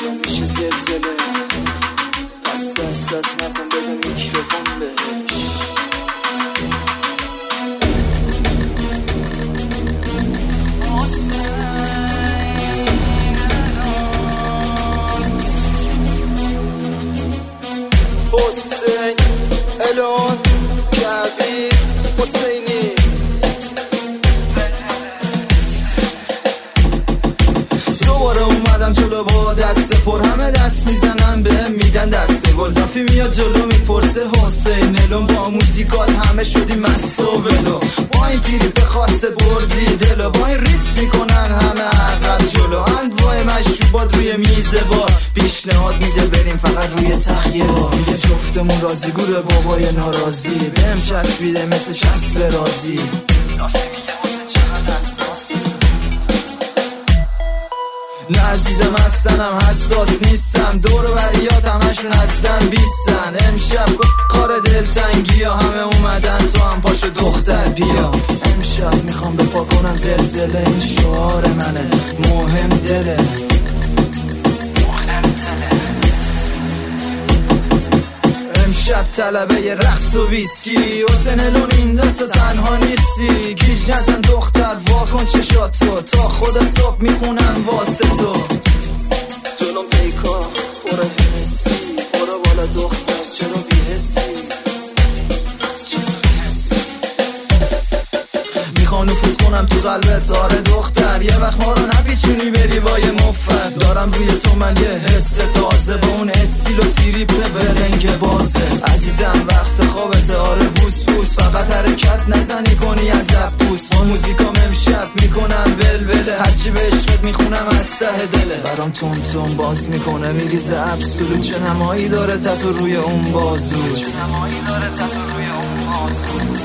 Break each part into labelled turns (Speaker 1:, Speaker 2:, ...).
Speaker 1: شروع میشه زلزله، پس دست نکن بده میکروفون بهش. حسین الان کبیر حسینی دوباره اومدم جلو با دست پر، همه دست میزنن بهم میدن دست گل. دافی میاد جلو میپرسه حسین الان با موزیکات همه شدی مست و ولو، با این تیری به خواست بردی دلو، با این ریتم میکنن همه عقب جلو. انواع مشروبات روی میز بار، پیشنهاد میده بریم فقط روی تخیه بار. میگه جفتمون راضی گوره بابای ناراضی، بهم چسبیده مثل چسب رازی. دافی میگه حسین چقدر حساسی، نه عزیزم هستنم حساس نیستم، دور و بریات همشون هستن بیستن. امشب کار دلتنگی ها همه اومدن، تو هم پاشو دختر بیا. امشب میخوام بپا کنم زلزله، این شعار منه مهم دله. امشب طلبه ی رقص و ویسکی، حسین الون این دست و تنها نیستی. گیج نزن دختر واکن چشاتو، تا خدا صبح میخونن واسه تو. جلوم پیکا پر هنسی، برو بالا دختر چرا بیهسی. میخوام نفوذ کنم تو قلبت آره دختر، یه وقت ما رو نپیچونی بری با یه مفت. دارم روی تو من یه حس تازه، با اون استیل و تریپ ولنگ بازت. عزیزم وقت خوابت آره بوس بوس، فقط حرکت نزنی کنی از دبوس. با موزیکام امشب میکنم ولوله، هرچی به عشقت میخونم از ته دله. برام تون تون باز میکنه میریزه ابسولوت، چه نمایی داره تتو روی اون بازو، چه نمایی داره تتو روی اون بازو.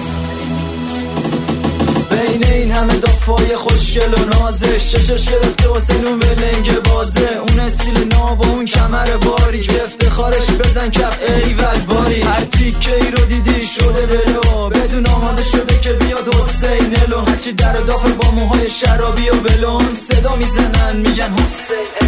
Speaker 1: بین این همه دافای خوشگل و نازش، چشش گرفته حسین اون ولنگ بازه. اون استیل ناب و اون کمر باریک، به افتخارش بزن کف ایول باری. هر تیکه ای رو دیدی شده ولو، بدون آماده شده که بیاد حسین الون. هرچی در دافه با موهای شرابی و بلون، صدا میزنن میگن حسین